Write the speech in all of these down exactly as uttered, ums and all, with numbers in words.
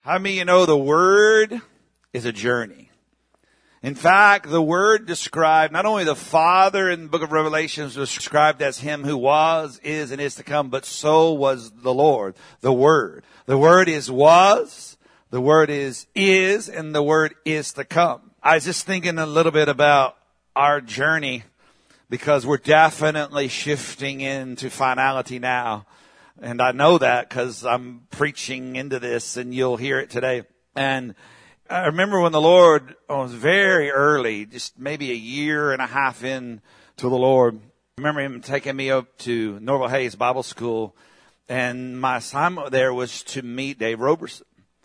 How many of you know the Word is a journey? In fact, the Word described not only the Father in the book of Revelations was described as Him who was, is, and is to come, but so was the Lord, the Word. The Word is was, the Word is is, and the Word is to come. I was just thinking a little bit about our journey because we're definitely shifting into finality now. And I know that because I'm preaching into this and you'll hear it today. And I remember when the Lord was very early, just maybe a year and a half in to the Lord. I remember Him taking me up to Norval Hayes Bible School. And my assignment there was to meet Dave Roberson.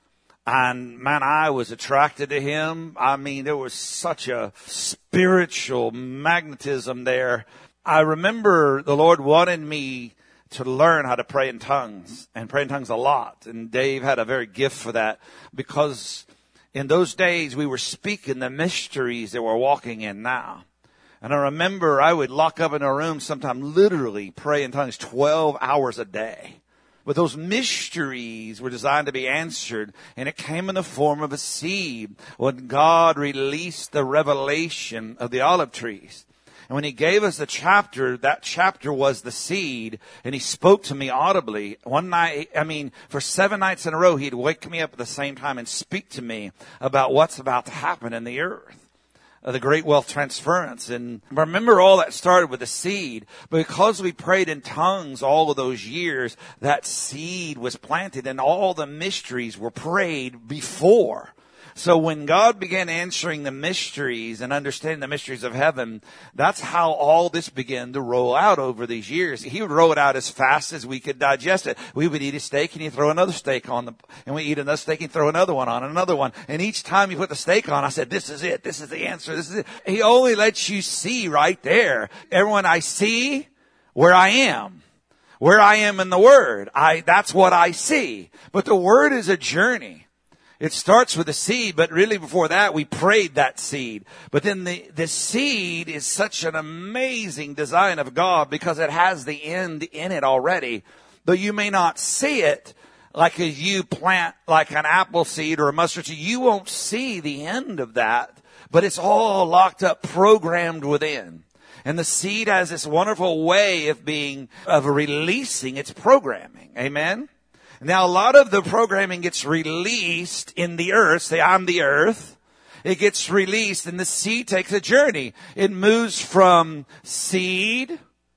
And man, I was attracted to him. I mean, there was such a spiritual magnetism there. I remember the Lord wanted me to learn how to pray in tongues and pray in tongues a lot. And Dave had a very gift for that because in those days we were speaking the mysteries that we're walking in now. And I remember I would lock up in a room sometime literally pray in tongues twelve hours a day. But those mysteries were designed to be answered, and it came in the form of a seed when God released the revelation of the olive trees. And when He gave us the chapter, that chapter was the seed, and He spoke to me audibly. One night, I mean, for seven nights in a row, He'd wake me up at the same time and speak to me about what's about to happen in the earth. The great wealth transference. And remember, all that started with a seed. But because we prayed in tongues all of those years, that seed was planted and all the mysteries were prayed before. So when God began answering the mysteries and understanding the mysteries of heaven, that's how all this began to roll out over these years. He would roll it out as fast as we could digest it. We would eat a steak and He'd throw another steak on the, and we eat another steak and throw another one on, another one. And each time He put the steak on, I said, this is it. This is the answer. This is it. He only lets you see right there. Everyone, I see where I am. Where I am in the Word. I, that's what I see. But the Word is a journey. It starts with a seed, but really before that, we prayed that seed. But then the, the seed is such an amazing design of God because it has the end in it already. Though you may not see it, like as you plant like an apple seed or a mustard seed, you won't see the end of that. But it's all locked up, programmed within. And the seed has this wonderful way of being, of releasing its programming. Amen? Now, a lot of the programming gets released in the earth. Say, I'm the earth. It gets released, and the seed takes a journey. It moves from seed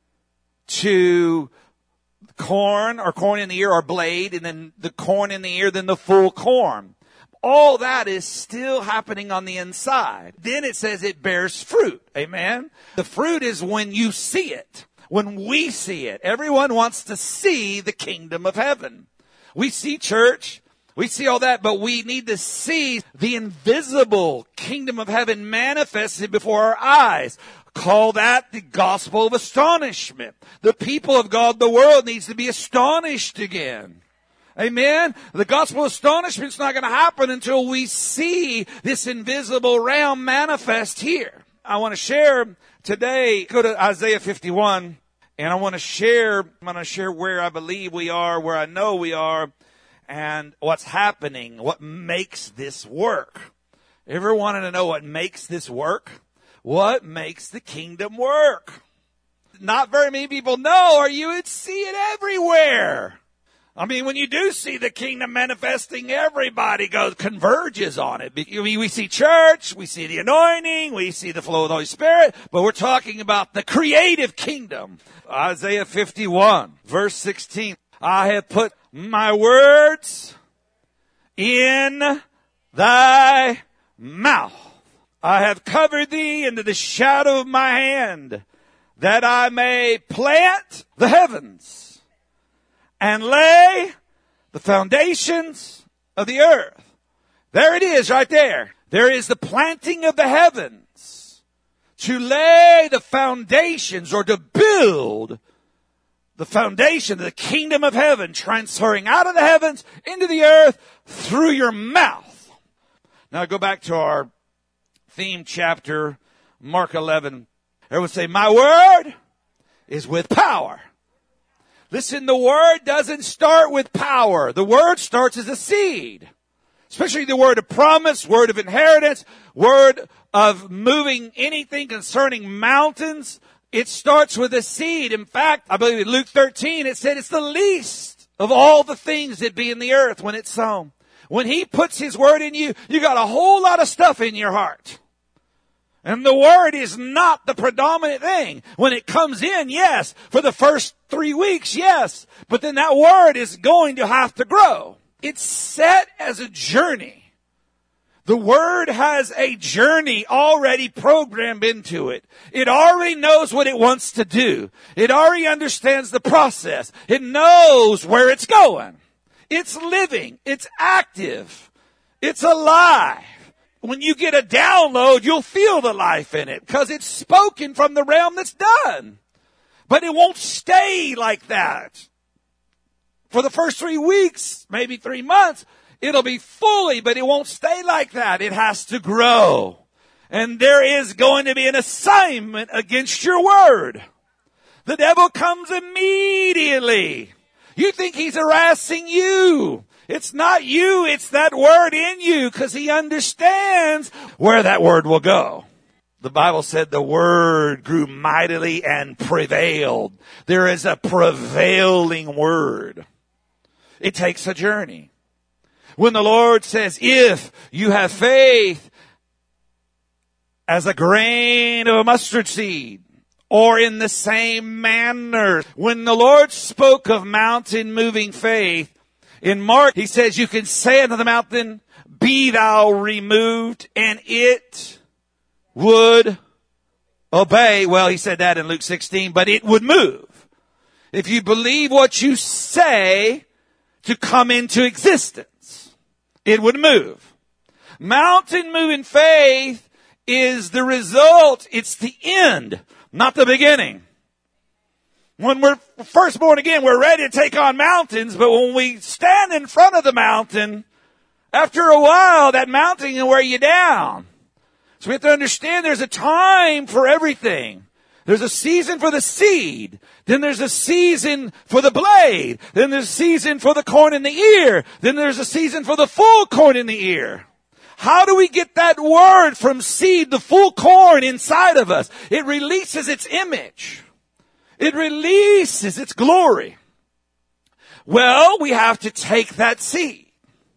to corn, or corn in the ear, or blade, and then the corn in the ear, then the full corn. All that is still happening on the inside. Then it says it bears fruit. Amen? The fruit is when you see it, when we see it. Everyone wants to see the kingdom of heaven. We see church, we see all that, but we need to see the invisible kingdom of heaven manifested before our eyes. Call that the gospel of astonishment. The people of God, the world needs to be astonished again. Amen? The gospel of astonishment is not going to happen until we see this invisible realm manifest here. I want to share today, go to Isaiah fifty-one. And I want to share, I'm going to share where I believe we are, where I know we are, and what's happening, what makes this work. Ever wanted to know what makes this work? What makes the kingdom work? Not very many people know, or you would see it everywhere. I mean, when you do see the kingdom manifesting, everybody goes, converges on it. We see church, we see the anointing, we see the flow of the Holy Spirit, but we're talking about the creative kingdom. Isaiah fifty-one, verse sixteen. I have put my words in thy mouth. I have covered thee into the shadow of my hand, that I may plant the heavens and lay the foundations of the earth. There it is right there. There is the planting of the heavens to lay the foundations, or to build the foundation of the kingdom of heaven, transferring out of the heavens into the earth through your mouth. Now go back to our theme chapter, Mark eleven. Everyone say, my word is with power. Listen, the word doesn't start with power. The word starts as a seed. Especially the word of promise, word of inheritance, word of moving anything concerning mountains. It starts with a seed. In fact, I believe in Luke thirteen, it said it's the least of all the things that be in the earth when it's sown. When he puts his word in you, you got a whole lot of stuff in your heart. And the word is not the predominant thing. When it comes in, yes. For the first three weeks, yes. But then that word is going to have to grow. It's set as a journey. The word has a journey already programmed into it. It already knows what it wants to do. It already understands the process. It knows where it's going. It's living. It's active. It's alive. When you get a download, you'll feel the life in it because it's spoken from the realm that's done. But it won't stay like that. For the first three weeks, maybe three months, it'll be fully, but it won't stay like that. It has to grow. And there is going to be an assignment against your word. The devil comes immediately. You think he's harassing you. It's not you, it's that word in you, because he understands where that word will go. The Bible said the word grew mightily and prevailed. There is a prevailing word. It takes a journey. When the Lord says, if you have faith as a grain of a mustard seed, or in the same manner, when the Lord spoke of mountain moving faith, in Mark, he says, you can say unto the mountain, be thou removed, and it would obey. Well, he said that in Luke sixteen, but it would move. If you believe what you say to come into existence, it would move. Mountain moving faith is the result. It's the end, not the beginning. When we're first born again, we're ready to take on mountains, but when we stand in front of the mountain, after a while, that mountain can wear you down. So we have to understand there's a time for everything. There's a season for the seed. Then there's a season for the blade. Then there's a season for the corn in the ear. Then there's a season for the full corn in the ear. How do we get that word from seed, the full corn inside of us? It releases its image. It releases its glory. Well, we have to take that seed.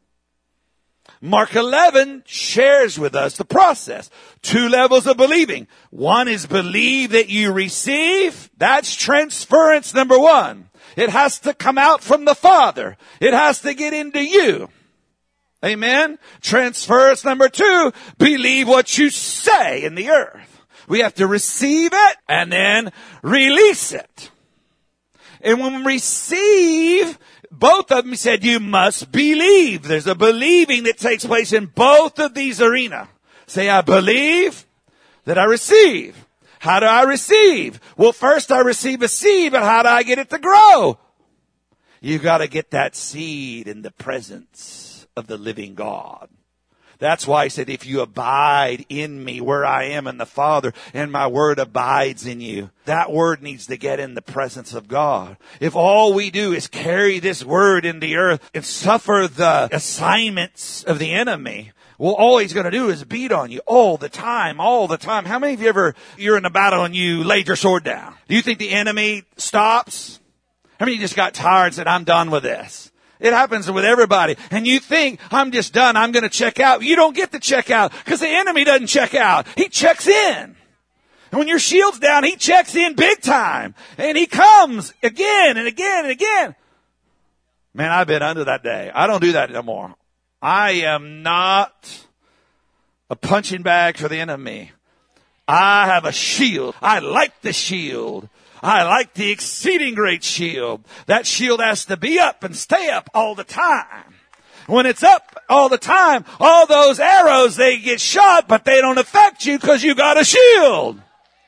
Mark eleven shares with us the process. Two levels of believing. One is believe that you receive. That's transference number one. It has to come out from the Father. It has to get into you. Amen. Transference number two, believe what you say in the earth. We have to receive it and then release it. And when we receive, both of them said you must believe. There's a believing that takes place in both of these arenas. Say, I believe that I receive. How do I receive? Well, first I receive a seed, but how do I get it to grow? You got to get that seed in the presence of the living God. That's why he said, if you abide in me where I am in the Father and my word abides in you, that word needs to get in the presence of God. If all we do is carry this word in the earth and suffer the assignments of the enemy, well, all he's going to do is beat on you all the time, all the time. How many of you ever, you're in a battle and you laid your sword down? Do you think the enemy stops? How many of you just got tired and said, I'm done with this? It happens with everybody. And you think, I'm just done. I'm going to check out. You don't get to check out because the enemy doesn't check out. He checks in. And when your shield's down, he checks in big time. And he comes again and again and again. Man, I've been under that day. I don't do that no more. I am not a punching bag for the enemy. I have a shield. I like the shield. I like the exceeding great shield. That shield has to be up and stay up all the time. When it's up all the time, all those arrows, they get shot, but they don't affect you because you got a shield.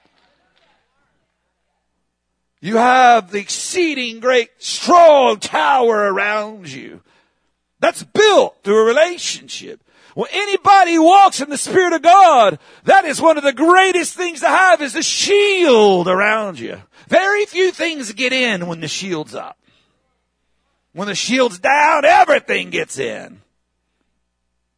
You have the exceeding great strong tower around you. That's built through a relationship. When anybody walks in the Spirit of God, that is one of the greatest things to have is a shield around you. Very few things get in when the shield's up. When the shield's down, everything gets in.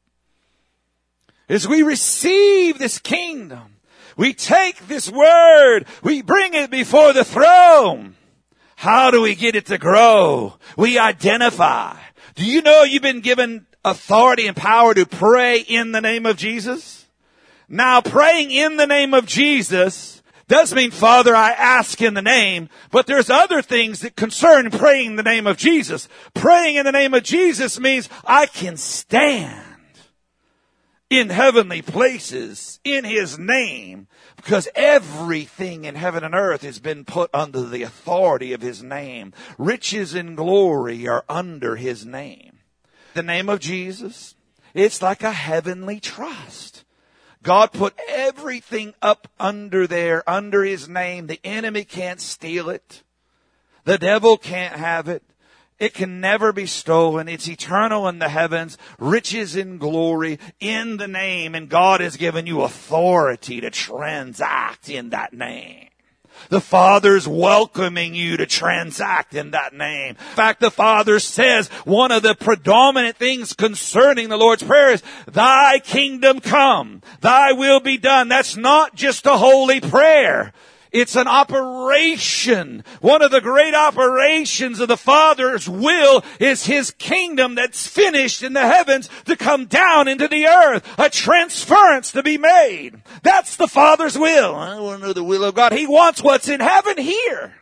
As we receive this kingdom, we take this word, we bring it before the throne. How do we get it to grow? We identify. Do you know you've been given authority and power to pray in the name of Jesus? Now, praying in the name of Jesus does mean, Father, I ask in the name, but there's other things that concern praying in the name of Jesus. Praying in the name of Jesus means I can stand in heavenly places in his name, because everything in heaven and earth has been put under the authority of his name. Riches and glory are under his name. The name of Jesus, it's like a heavenly trust. God put everything up under there, under his name. The enemy can't steal it. The devil can't have it. It can never be stolen. It's eternal in the heavens, riches in glory in the name. And God has given you authority to transact in that name. The Father's welcoming you to transact in that name. In fact, the Father says one of the predominant things concerning the Lord's Prayer is, thy kingdom come, thy will be done. That's not just a holy prayer. It's an operation. One of the great operations of the Father's will is his kingdom that's finished in the heavens to come down into the earth. A transference to be made. That's the Father's will. I want to know the will of God. He wants what's in heaven here.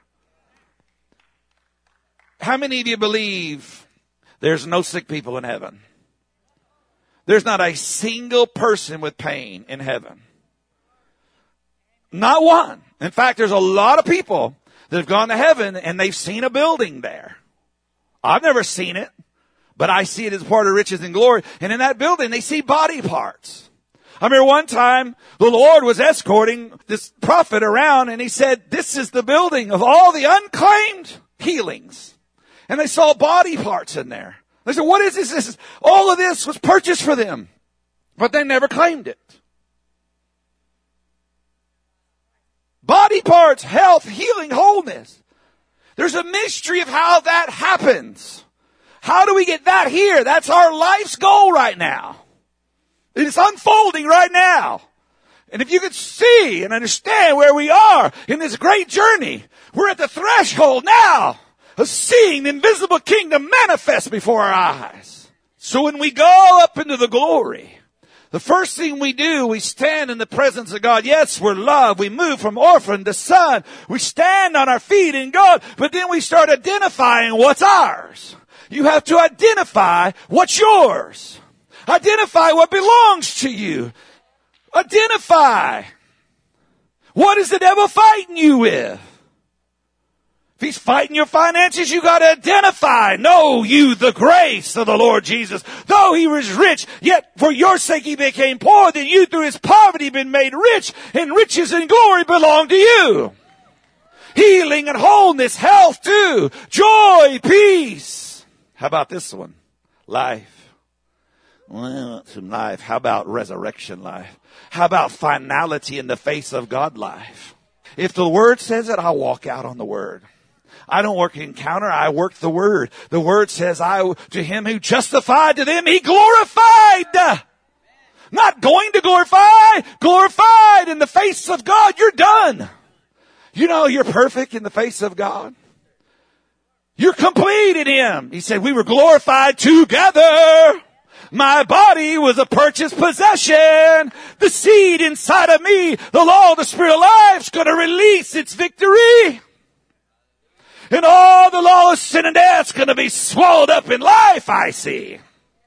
How many of you believe there's no sick people in heaven? There's not a single person with pain in heaven. Not one. In fact, there's a lot of people that have gone to heaven and they've seen a building there. I've never seen it, but I see it as part of riches and glory. And in that building, they see body parts. I remember one time the Lord was escorting this prophet around and he said, this is the building of all the unclaimed healings. And they saw body parts in there. They said, what is this? This is, all of this was purchased for them, but they never claimed it. Body parts, health, healing, wholeness. There's a mystery of how that happens. How do we get that here? That's our life's goal right now. It's unfolding right now. And if you could see and understand where we are in this great journey, we're at the threshold now of seeing the invisible kingdom manifest before our eyes. So when we go up into the glory, the first thing we do, we stand in the presence of God. Yes, we're loved. We move from orphan to son. We stand on our feet in God, but then we start identifying what's ours. You have to identify what's yours. Identify what belongs to you. Identify. What is the devil fighting you with? If he's fighting your finances, you got to identify. Know you the grace of the Lord Jesus. Though he was rich, yet for your sake he became poor, that you through his poverty been made rich, and riches and glory belong to you. Healing and wholeness, health too, joy, peace. How about this one? Life. Well, some life. How about resurrection life? How about finality in the face of God life? If the Word says it, I'll walk out on the Word. I don't work encounter, I work the Word. The Word says, I, to him who justified, to them he glorified. Not going to glorify, glorified in the face of God. You're done. You know you're perfect in the face of God. You're complete in him. He said, we were glorified together. My body was a purchased possession. The seed inside of me, the law of the Spirit of life, is going to release its victory. And all the law of sin and death is going to be swallowed up in life, I see.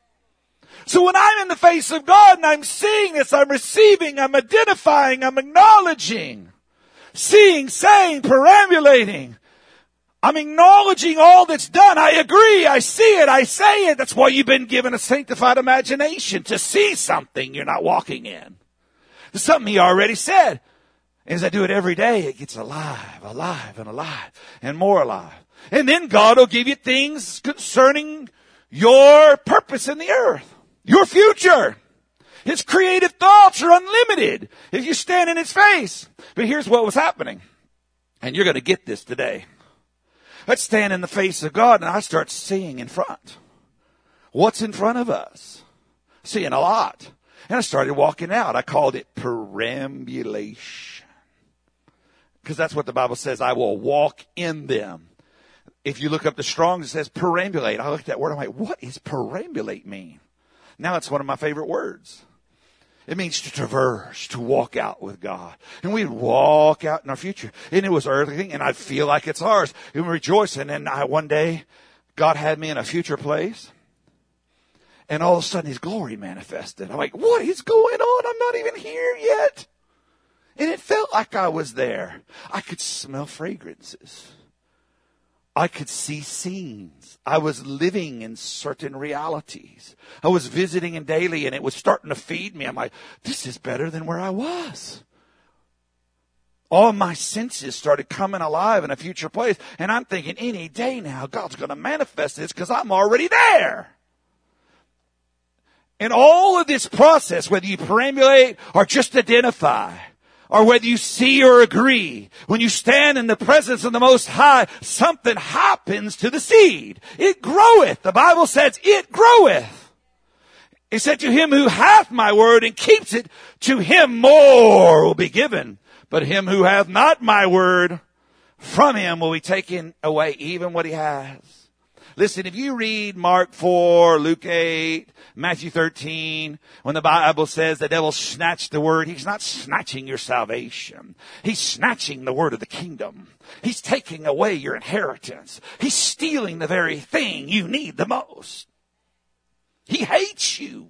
So when I'm in the face of God and I'm seeing this, I'm receiving, I'm identifying, I'm acknowledging, seeing, saying, perambulating. I'm acknowledging all that's done. I agree. I see it. I say it. That's why you've been given a sanctified imagination, to see something you're not walking in. There's something he already said. And as I do it every day, it gets alive, alive, and alive, and more alive. And then God will give you things concerning your purpose in the earth, your future. His creative thoughts are unlimited if you stand in his face. But here's what was happening. And you're going to get this today. Let's stand in the face of God and I start seeing in front. What's in front of us? Seeing a lot. And I started walking out. I called it perambulation. Because that's what the Bible says. I will walk in them. If you look up the Strong's, it says perambulate. I looked at that word. I'm like, what does perambulate mean? Now it's one of my favorite words. It means to traverse, to walk out with God. And we'd walk out in our future. And it was earthly, and I'd feel like it's ours. And we rejoice. And then I, one day, God had me in a future place. And all of a sudden, His glory manifested. I'm like, what is going on? I'm not even here yet. And it felt like I was there. I could smell fragrances. I could see scenes. I was living in certain realities. I was visiting in daily, and it was starting to feed me. I'm like, this is better than where I was. All my senses started coming alive in a future place. And I'm thinking, any day now, God's going to manifest this because I'm already there. And all of this process, whether you perambulate or just identify, or whether you see or agree, when you stand in the presence of the Most High, something happens to the seed. It groweth. The Bible says it groweth. It said, to him who hath my word and keeps it, to him more will be given. But him who hath not my word, from him will be taken away even what he has. Listen, if you read Mark four, Luke eight, Matthew thirteen, when the Bible says the devil snatched the word, he's not snatching your salvation. He's snatching the word of the kingdom. He's taking away your inheritance. He's stealing the very thing you need the most. He hates you.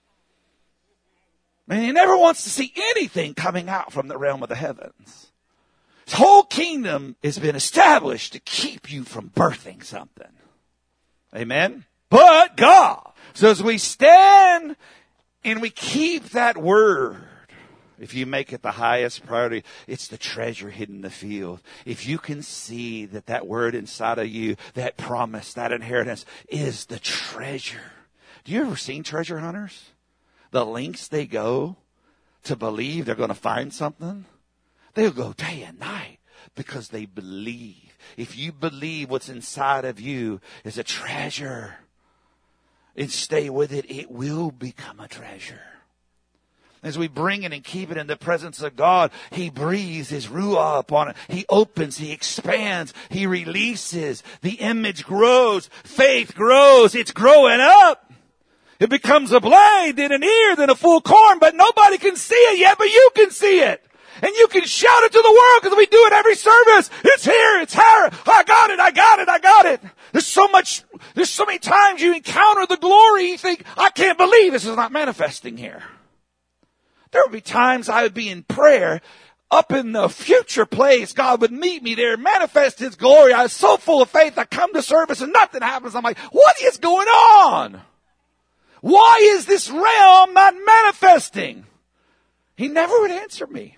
And he never wants to see anything coming out from the realm of the heavens. His whole kingdom has been established to keep you from birthing something. Amen. But God. So as we stand and we keep that word, if you make it the highest priority, it's the treasure hidden in the field. If you can see that that word inside of you, that promise, that inheritance is the treasure. Do you ever seen treasure hunters? The lengths they go to believe they're going to find something. They'll go day and night because they believe. If you believe what's inside of you is a treasure and stay with it, it will become a treasure. As we bring it and keep it in the presence of God, He breathes His Ruah upon it. He opens, He expands, He releases. The image grows, faith grows, it's growing up. It becomes a blade, then an ear, then a full corn, but nobody can see it yet, but you can see it. And you can shout it to the world because we do it every service. It's here. It's here. I got it. I got it. I got it. There's so much, there's so many times you encounter the glory. You think, I can't believe this is not manifesting here. There would be times I would be in prayer up in the future place. God would meet me there, manifest His glory. I was so full of faith. I come to service and nothing happens. I'm like, what is going on? Why is this realm not manifesting? He never would answer me.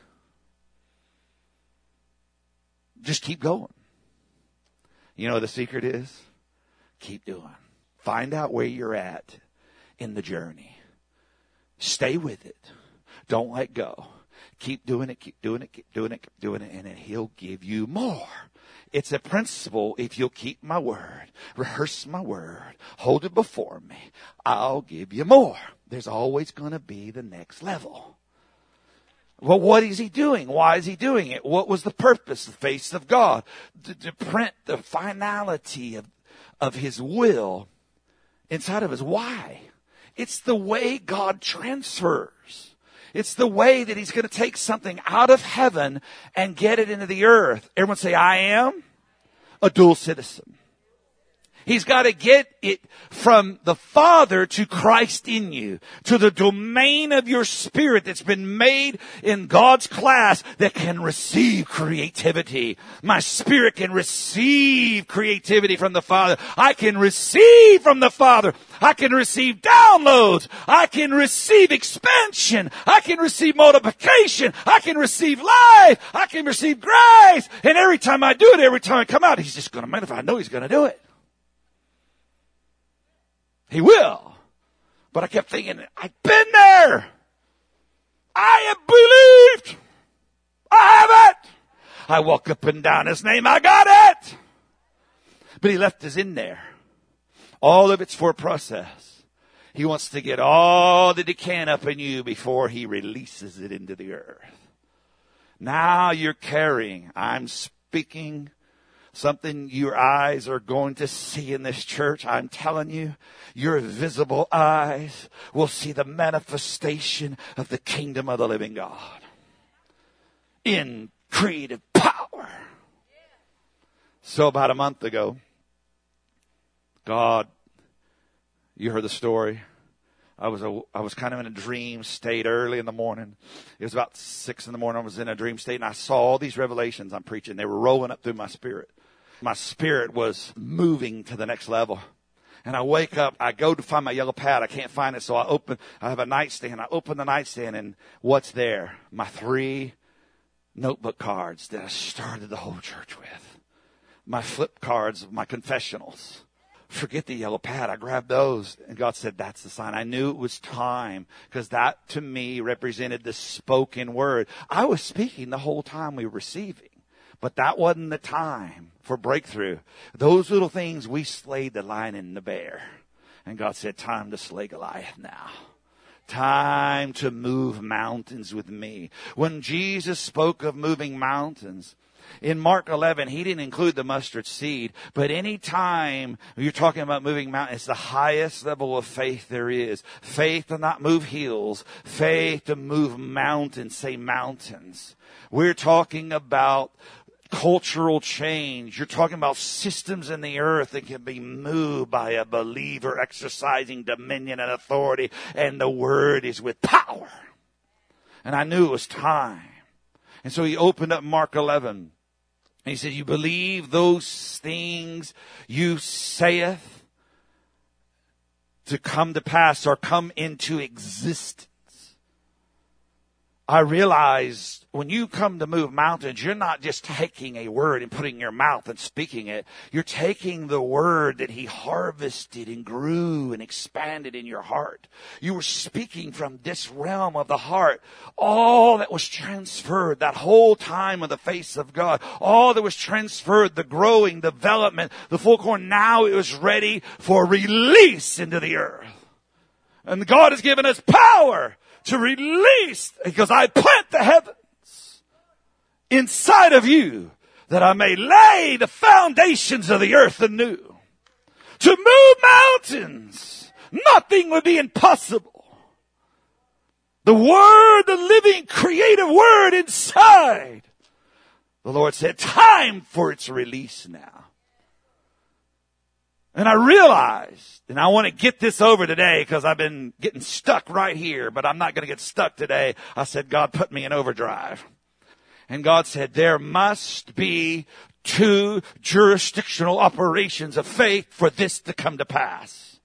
Just keep going. You know what the secret is? Keep doing. Find out where you're at in the journey. Stay with it. Don't let go. Keep doing it, keep doing it, keep doing it, keep doing it, and then He'll give you more. It's a principle. If you'll keep my word, rehearse my word, hold it before me, I'll give you more. There's always going to be the next level. Well, what is He doing? Why is He doing it? What was the purpose? The face of God. To, to print the finality of, of His will inside of us. Why? It's the way God transfers. It's the way that He's going to take something out of heaven and get it into the earth. Everyone say, I am a dual citizen. He's got to get it from the Father to Christ in you, to the domain of your spirit that's been made in God's class that can receive creativity. My spirit can receive creativity from the Father. I can receive from the Father. I can receive downloads. I can receive expansion. I can receive multiplication. I can receive life. I can receive grace. And every time I do it, every time I come out, He's just going to manifest. I know He's going to do it. He will. But I kept thinking, I've been there. I have believed. I have it. I walk up and down His name. I got it. But He left us in there. All of it's for a process. He wants to get all that he can up in you before he releases it into the earth. Now you're carrying, I'm speaking something your eyes are going to see in this church. I'm telling you, your visible eyes will see the manifestation of the kingdom of the living God in creative power. So about a month ago, God, you heard the story. I was a, I was kind of in a dream state early in the morning. It was about six in the morning. I was in a dream state, and I saw all these revelations I'm preaching. They were rolling up through my spirit. My spirit was moving to the next level. And I wake up, I go to find my yellow pad. I can't find it, so I open, I have a nightstand. I open the nightstand, and what's there? My three notebook cards that I started the whole church with. My flip cards of my confessionals. Forget the yellow pad. I grabbed those, and God said, that's the sign. I knew it was time, because that to me represented the spoken word. I was speaking the whole time we were receiving, but that wasn't the time for breakthrough. Those little things, we slayed the lion and the bear. And God said, time to slay Goliath now. Time to move mountains with me. When Jesus spoke of moving mountains, in Mark eleven, he didn't include the mustard seed, but any time you're talking about moving mountains, it's the highest level of faith there is. Faith to not move hills, faith to move mountains, say mountains. We're talking about cultural change. You're talking about systems in the earth that can be moved by a believer exercising dominion and authority, and the word is with power. And I knew it was time. And so he opened up Mark eleven. And he said, you believe those things you saith to come to pass or come into existence. I realized when you come to move mountains, you're not just taking a word and putting it in your mouth and speaking it. You're taking the word that he harvested and grew and expanded in your heart. You were speaking from this realm of the heart. All that was transferred that whole time of the face of God. All that was transferred, the growing, development, the full corn. Now it was ready for release into the earth. And God has given us power to release, because I plant the heavens inside of you that I may lay the foundations of the earth anew. To move mountains, nothing would be impossible. The word, the living creative word inside. The Lord said, time for its release now. And I realized, and I want to get this over today because I've been getting stuck right here, but I'm not going to get stuck today. I said, God, put me in overdrive. And God said, there must be two jurisdictional operations of faith for this to come to pass.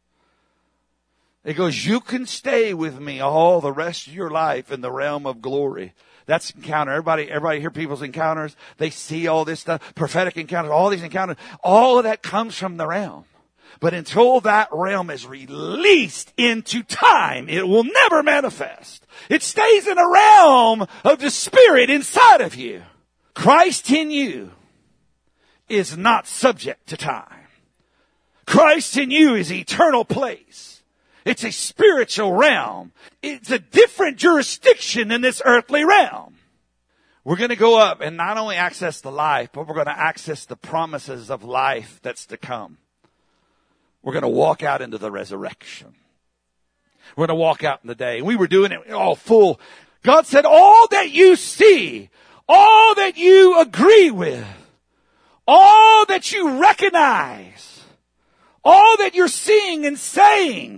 It goes, you can stay with me all the rest of your life in the realm of glory. That's encounter. Everybody, everybody hear people's encounters. They see all this stuff, prophetic encounters, all these encounters. All of that comes from the realm. But until that realm is released into time, it will never manifest. It stays in a realm of the Spirit inside of you. Christ in you is not subject to time. Christ in you is eternal place. It's a spiritual realm. It's a different jurisdiction in this earthly realm. We're going to go up and not only access the life, but we're going to access the promises of life that's to come. We're going to walk out into the resurrection. We're going to walk out in the day. And we were doing it all full. God said, all that you see, all that you agree with, all that you recognize, all that you're seeing and saying,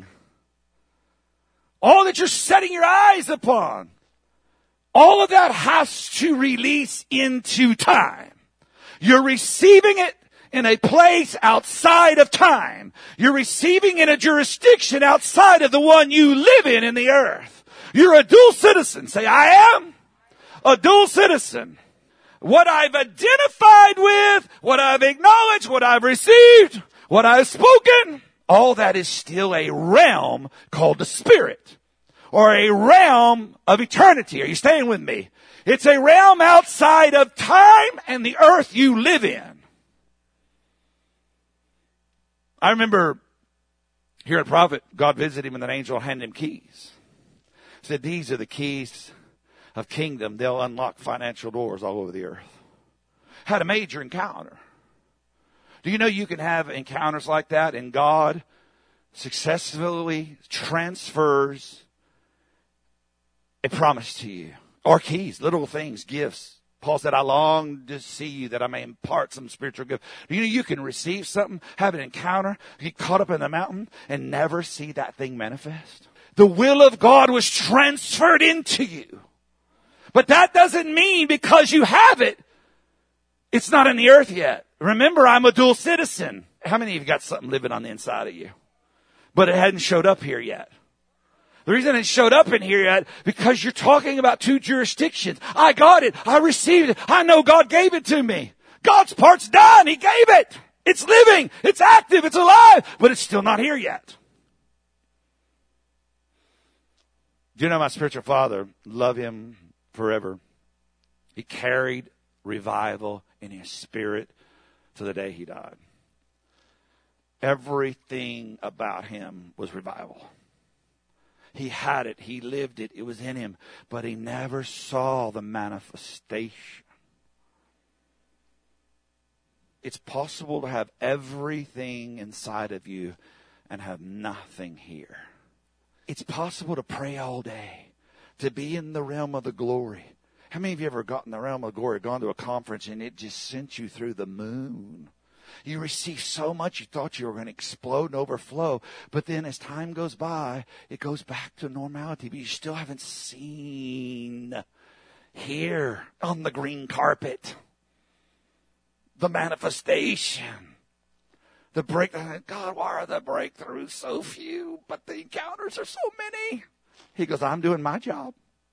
all that you're setting your eyes upon, all of that has to release into time. You're receiving it in a place outside of time. You're receiving in a jurisdiction outside of the one you live in in the earth. You're a dual citizen. Say, I am a dual citizen. What I've identified with, what I've acknowledged, what I've received, what I've spoken, all that is still a realm called the Spirit, or a realm of eternity. Are you staying with me? It's a realm outside of time and the earth you live in. I remember Here at Prophet, God visited him with an angel and handed him keys. He said, these are the keys of kingdom. They'll unlock financial doors all over the earth. Had a major encounter. Do you know you can have encounters like that and God successfully transfers a promise to you? Or keys, little things, gifts. Paul said, I long to see you that I may impart some spiritual gift. Do you know you can receive something, have an encounter, get caught up in the mountain, and never see that thing manifest? The will of God was transferred into you. But that doesn't mean because you have it, it's not in the earth yet. Remember, I'm a dual citizen. How many of you got something living on the inside of you? But it hadn't showed up here yet. The reason it showed up in here yet, because you're talking about two jurisdictions. I got it. I received it. I know God gave it to me. God's part's done. He gave it. It's living. It's active. It's alive. But it's still not here yet. Do you know my spiritual father? Love him forever. He carried revival in his spirit to the day he died. Everything about him was revival. He had it. He lived it. It was in him. But he never saw the manifestation. It's possible to have everything inside of you and have nothing here. It's possible to pray all day, to be in the realm of the glory. How many of you ever got in the realm of glory, gone to a conference, and it just sent you through the moon? You received so much you thought you were going to explode and overflow. But then as time goes by, it goes back to normality. But you still haven't seen here on the green carpet the manifestation. The break. God, why are the breakthroughs so few? But the encounters are so many. He goes, I'm doing my job.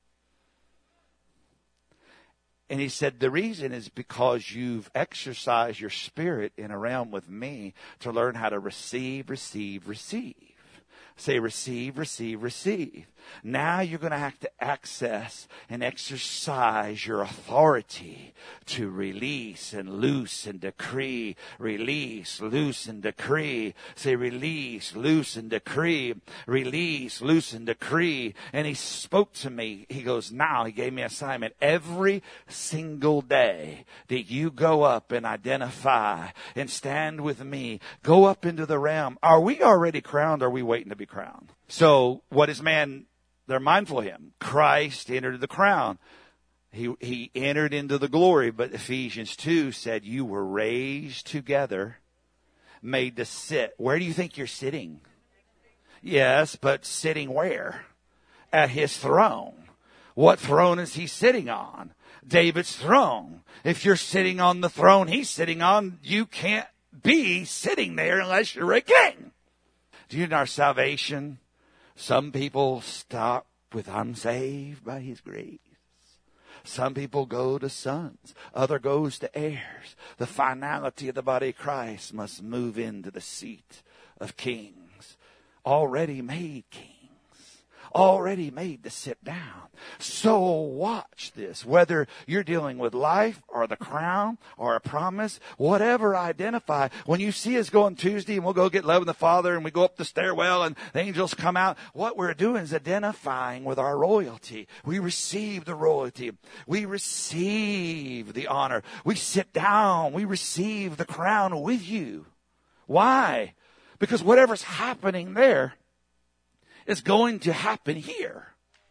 And he said, the reason is because you've exercised your spirit in a realm with me to learn how to receive, receive, receive. Say receive, receive, receive. Now you're going to have to access and exercise your authority to release and loose and decree. Release, loose and decree. Say release, loose and decree. Release, loose and decree. And he spoke to me. He goes, now he gave me an assignment. Every single day that you go up and identify and stand with me, go up into the realm. Are we already crowned or are we waiting to be crowned? So what is man? They're mindful of him. Christ entered the crown. He, he entered into the glory. But Ephesians two said you were raised together, made to sit. Where do you think you're sitting? Yes, but sitting where? At his throne. What throne is he sitting on? David's throne. If you're sitting on the throne he's sitting on, you can't be sitting there unless you're a king. Do you know our salvation? Some people stop with, I'm saved by his grace. Some people go to sons. Other goes to heirs. The finality of the body of Christ must move into the seat of kings. Already made kings. Already made to sit down. So watch this. Whether you're dealing with life or the crown or a promise, whatever identify. When you see us going Tuesday and we'll go get love with the Father and we go up the stairwell and the angels come out, what we're doing is identifying with our royalty. We receive the royalty. We receive the honor. We sit down. We receive the crown with you. Why? Because whatever's happening there is going to happen here.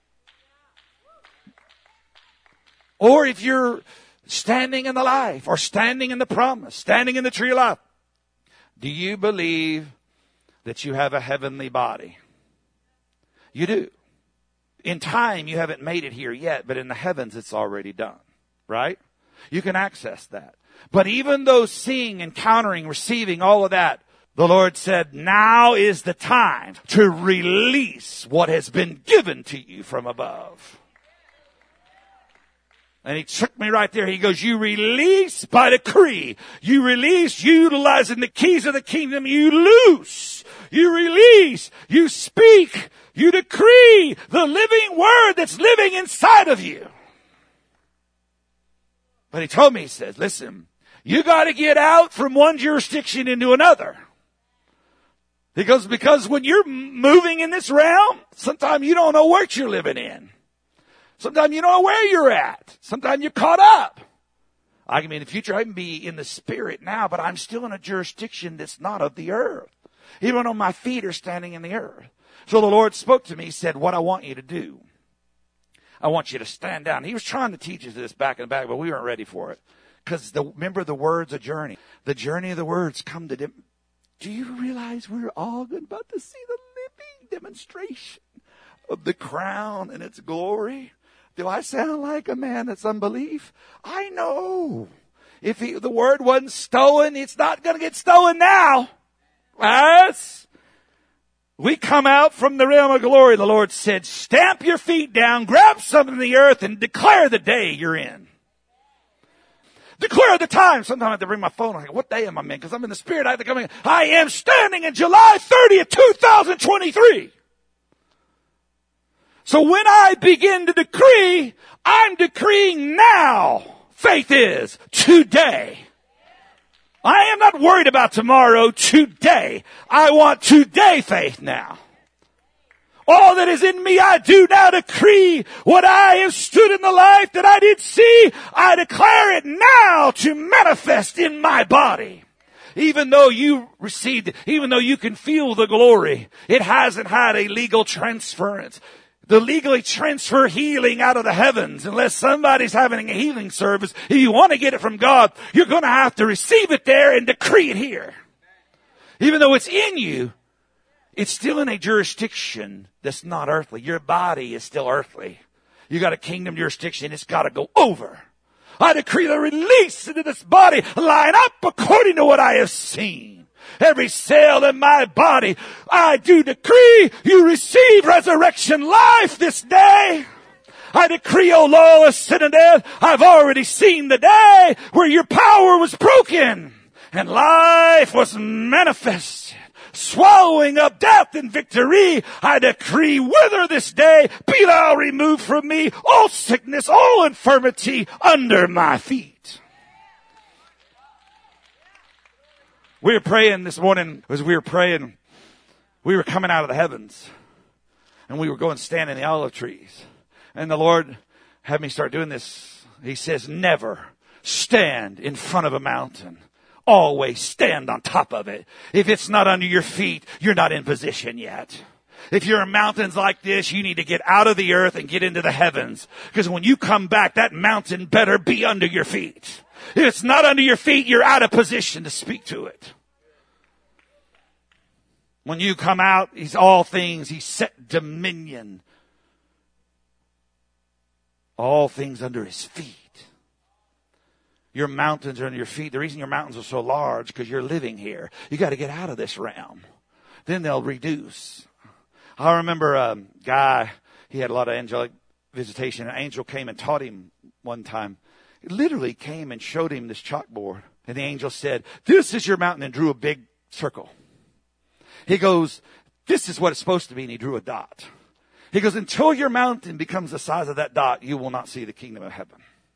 Or if you're standing in the life or standing in the promise, standing in the tree of life, do you believe that you have a heavenly body? You do. In time, you haven't made it here yet, but in the heavens, it's already done. Right? You can access that. But even though seeing, encountering, receiving, all of that, the Lord said, now is the time to release what has been given to you from above. And he took me right there. He goes, you release by decree. You release utilizing the keys of the kingdom. You loose. You release. You speak. You decree the living word that's living inside of you. But he told me, he says, listen, you got to get out from one jurisdiction into another. He goes, because when you're moving in this realm, sometimes you don't know what you're living in. Sometimes you don't know where you're at. Sometimes you're caught up. I can be in the future. I can be in the spirit now, but I'm still in a jurisdiction that's not of the earth. Even though my feet are standing in the earth. So the Lord spoke to me. He said, what I want you to do, I want you to stand down. He was trying to teach us this back and back, but we weren't ready for it. Because the, remember, the word's a journey. The journey of the words come to them. Do you realize we're all about to see the living demonstration of the crown and its glory? Do I sound like a man that's unbelief? I know. If he, the word wasn't stolen, it's not going to get stolen now. Yes. We come out from the realm of glory. The Lord said, stamp your feet down, grab something in the earth, and declare the day you're in. Declare the time. Sometimes I have to bring my phone. I'm like, what day am I in? Because I'm in the spirit. I have to come in. I am standing in July thirtieth, twenty twenty-three. So when I begin to decree, I'm decreeing now. Faith is today. I am not worried about tomorrow. Today. I want today faith now. All that is in me, I do now decree. What I have stood in the life that I did see, I declare it now to manifest in my body. Even though you received it, even though you can feel the glory, it hasn't had a legal transference. To legally transfer healing out of the heavens, unless somebody's having a healing service, if you want to get it from God, you're going to have to receive it there and decree it here. Even though it's in you, it's still in a jurisdiction that's not earthly. Your body is still earthly. You got a kingdom jurisdiction. It's got to go over. I decree the release into this body. Line up according to what I have seen. Every cell in my body, I do decree you receive resurrection life this day. I decree, O lawless sin and death, I've already seen the day where your power was broken and life was manifested. Swallowing up death and victory, I decree, wither this day, be thou removed from me, all sickness, all infirmity under my feet. We were praying this morning, as we were praying, we were coming out of the heavens, and we were going to stand in the olive trees. And the Lord had me start doing this. He says, never stand in front of a mountain. Always stand on top of it. If it's not under your feet, you're not in position yet. If you're in mountains like this, you need to get out of the earth and get into the heavens. Because when you come back, that mountain better be under your feet. If it's not under your feet, you're out of position to speak to it. When you come out, he's all things. He set dominion. All things under his feet. Your mountains are under your feet. The reason your mountains are so large because you're living here. You got to get out of this realm. Then they'll reduce. I remember a guy, he had a lot of angelic visitation. An angel came and taught him one time. He literally came and showed him this chalkboard. And the angel said, this is your mountain, and drew a big circle. He goes, this is what it's supposed to be, and he drew a dot. He goes, until your mountain becomes the size of that dot, you will not see the kingdom of heaven.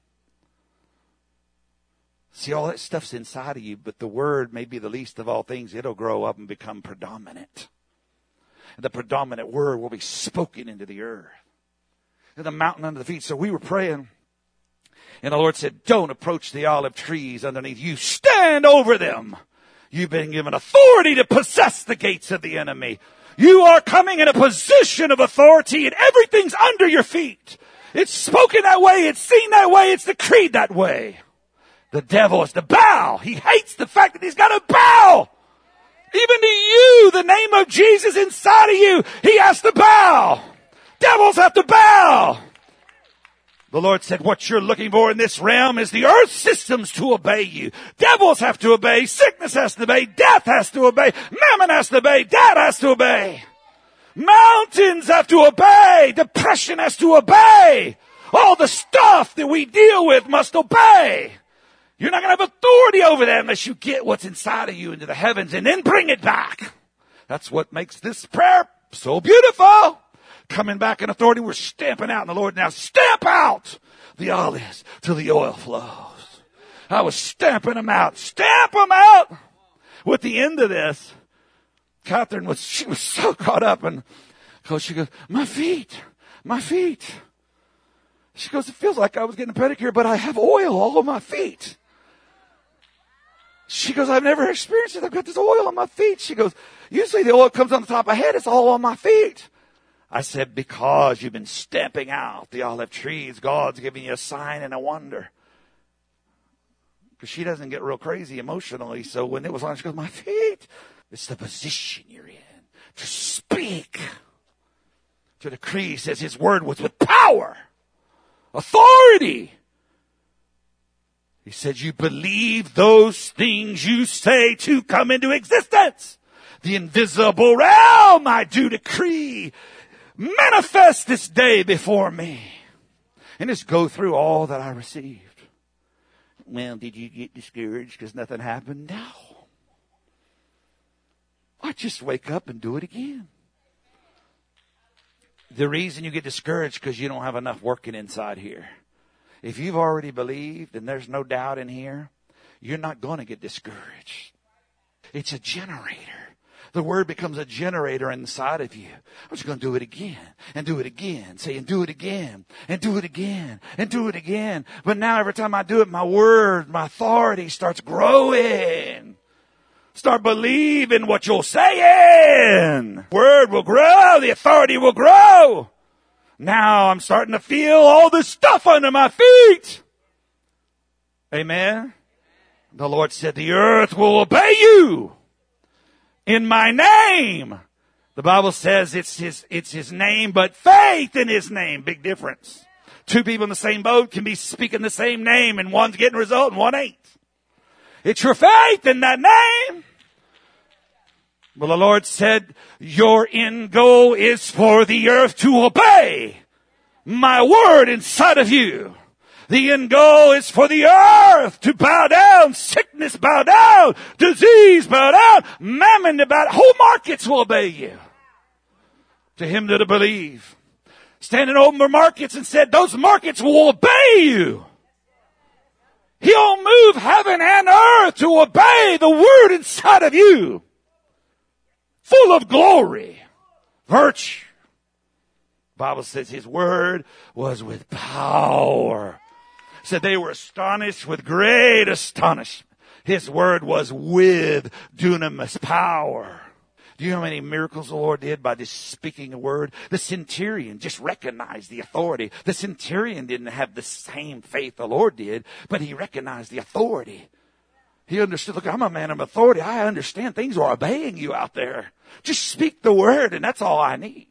See, all that stuff's inside of you, but the word may be the least of all things. It'll grow up and become predominant. And the predominant word will be spoken into the earth. And the mountain under the feet. So we were praying. And the Lord said, don't approach the olive trees underneath you. Stand over them. You've been given authority to possess the gates of the enemy. You are coming in a position of authority and everything's under your feet. It's spoken that way. It's seen that way. It's decreed that way. The devil is to bow. He hates the fact that he's got to bow. Even to you, the name of Jesus inside of you, he has to bow. Devils have to bow. The Lord said, what you're looking for in this realm is the earth systems to obey you. Devils have to obey. Sickness has to obey. Death has to obey. Mammon has to obey. Dad has to obey. Mountains have to obey. Depression has to obey. All the stuff that we deal with must obey. You're not going to have authority over that unless you get what's inside of you into the heavens and then bring it back. That's what makes this prayer so beautiful. Coming back in authority, we're stamping out in the Lord now. Stamp out the olives till the oil flows. I was stamping them out. Stamp them out. With the end of this, Catherine was, she was so caught up. And she goes, my feet, my feet. She goes, it feels like I was getting a pedicure, but I have oil all over my feet. She goes, I've never experienced it. I've got this oil on my feet. She goes, usually the oil comes on the top of my head. It's all on my feet. I said, because you've been stamping out the olive trees, God's giving you a sign and a wonder. Because she doesn't get real crazy emotionally. So when it was on, she goes, my feet. It's the position you're in to speak, to decree. He says his word was with power, authority. He said, you believe those things you say to come into existence. The invisible realm I do decree. Manifest this day before me. And just go through all that I received. Well, did you get discouraged because nothing happened? No. I just wake up and do it again. The reason you get discouraged because you don't have enough working inside here. If you've already believed and there's no doubt in here, you're not going to get discouraged. It's a generator. The word becomes a generator inside of you. I'm just going to do it again and do it again. Say, and do it again and do it again and do it again. But now every time I do it, my word, my authority starts growing. Start believing what you're saying. Word will grow. The authority will grow. Now I'm starting to feel all this stuff under my feet. Amen. The Lord said, the earth will obey you in my name. The Bible says it's his, it's his name, but faith in his name. Big difference. Two people in the same boat can be speaking the same name and one's getting a result and one ain't. It's your faith in that name. Well, the Lord said, your end goal is for the earth to obey my word inside of you. The end goal is for the earth to bow down, sickness bow down, disease bow down, mammon to bow down. Whole markets will obey you. To him that believe. Standing over markets and said, those markets will obey you. He'll move heaven and earth to obey the word inside of you. Full of glory, virtue. The Bible says his word was with power. Said they were astonished with great astonishment. His word was with dunamis power. Do you know how many miracles the Lord did by just speaking a word? The centurion just recognized the authority. The centurion didn't have the same faith the Lord did, but he recognized the authority. He understood, look, I'm a man of authority. I understand things are obeying you out there. Just speak the word and that's all I need.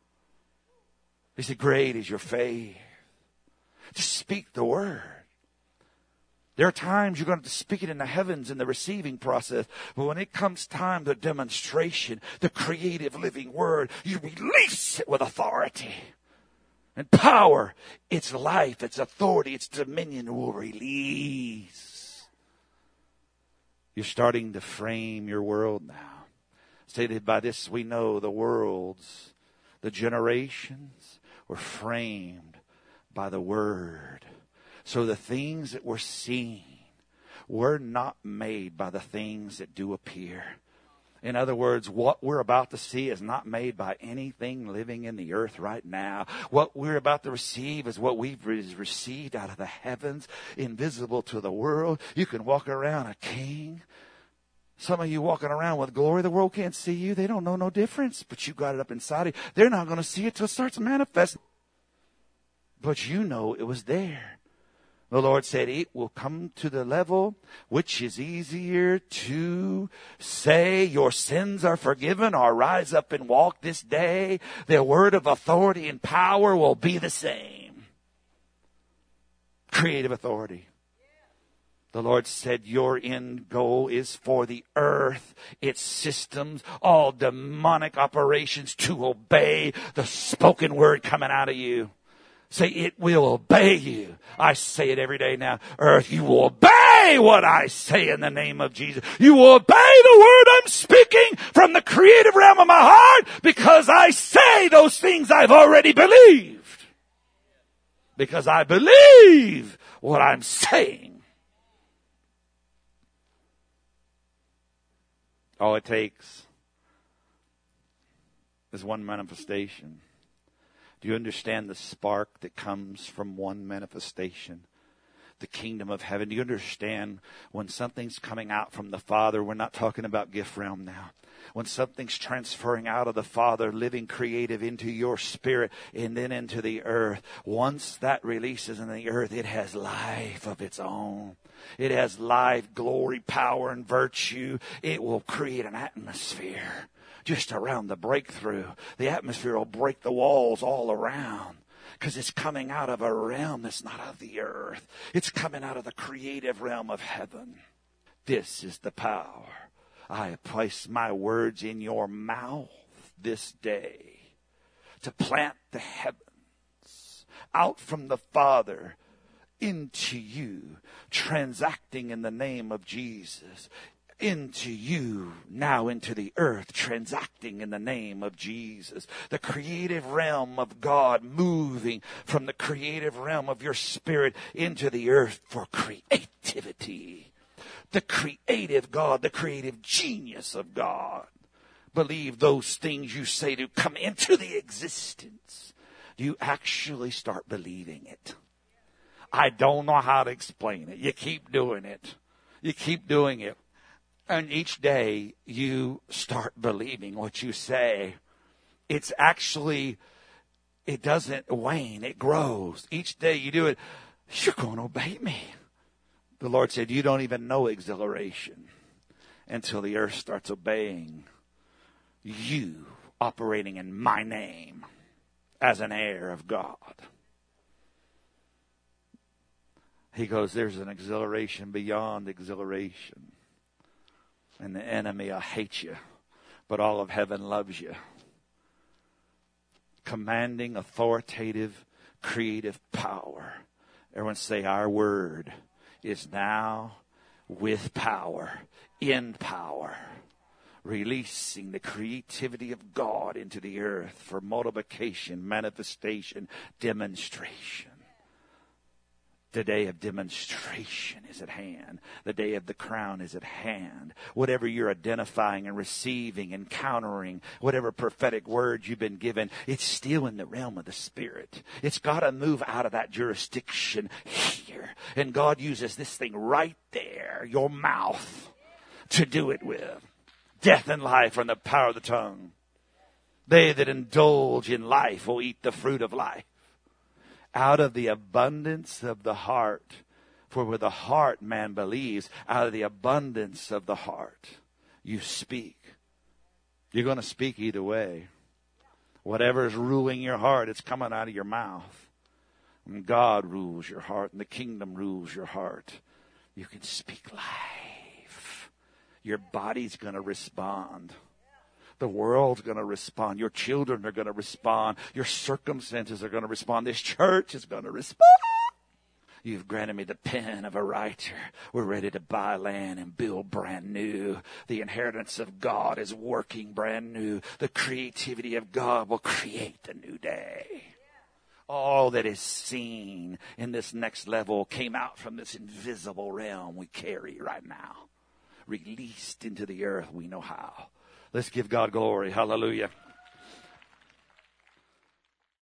He said, great is your faith. Just speak the word. There are times you're going to speak it in the heavens in the receiving process. But when it comes time to demonstration, the creative living word, you release it with authority and power. Its life, its authority, its dominion will release. You're starting to frame your world now. Stated by this, we know the worlds, the generations were framed by the word. So the things that we're seeing were not made by the things that do appear. In other words, what we're about to see is not made by anything living in the earth right now. What we're about to receive is what we've received out of the heavens, invisible to the world. You can walk around a king. Some of you walking around with glory, the world can't see you. They don't know no difference, but you got it up inside of you. They're not going to see it till it starts manifesting. But you know it was there. The Lord said it will come to the level which is easier to say your sins are forgiven or rise up and walk this day. Their word of authority and power will be the same. Creative authority. The Lord said your end goal is for the earth, its systems, all demonic operations to obey the spoken word coming out of you. Say, it will obey you. I say it every day now. Earth, you will obey what I say in the name of Jesus. You will obey the word I'm speaking from the creative realm of my heart because I say those things I've already believed. Because I believe what I'm saying. All it takes is one manifestation. Do you understand the spark that comes from one manifestation? The kingdom of heaven. Do you understand when something's coming out from the Father? We're not talking about gift realm now. When something's transferring out of the Father, living creative into your spirit and then into the earth, once that releases in the earth, it has life of its own. It has life, glory, power, and virtue. It will create an atmosphere just around the breakthrough. The atmosphere will break the walls all around. Because it's coming out of a realm that's not of the earth. It's coming out of the creative realm of heaven. This is the power. I have placed my words in your mouth this day to plant the heavens out from the Father into you, transacting in the name of Jesus. Into you, now into the earth, transacting in the name of Jesus. The creative realm of God moving from the creative realm of your spirit into the earth for creativity. The creative God, the creative genius of God. Believe those things you say to come into the existence. Do you actually start believing it? I don't know how to explain it. You keep doing it. You keep doing it. And each day you start believing what you say. It's actually, it doesn't wane, it grows. Each day you do it, you're going to obey me. The Lord said, you don't even know exhilaration until the earth starts obeying you, operating in my name as an heir of God. He goes, there's an exhilaration beyond exhilaration. And the enemy will hate you, but all of heaven loves you. Commanding, authoritative, creative power. Everyone say, our word is now with power, in power. Releasing the creativity of God into the earth for multiplication, manifestation, demonstration. The day of demonstration is at hand. The day of the crown is at hand. Whatever you're identifying and receiving, encountering, whatever prophetic words you've been given, it's still in the realm of the Spirit. It's got to move out of that jurisdiction here. And God uses this thing right there, your mouth, to do it with. Death and life are in the power of the tongue. They that indulge in life will eat the fruit of life. Out of the abundance of the heart, for with the heart man believes, out of the abundance of the heart, you speak. You're going to speak either way. Whatever is ruling your heart, it's coming out of your mouth. And God rules your heart, and the kingdom rules your heart. You can speak life. Your body's going to respond. The world's going to respond. Your children are going to respond. Your circumstances are going to respond. This church is going to respond. You've granted me the pen of a writer. We're ready to buy land and build brand new. The inheritance of God is working brand new. The creativity of God will create the new day. All that is seen in this next level came out from this invisible realm we carry right now. Released into the earth, we know how. Let's give God glory. Hallelujah.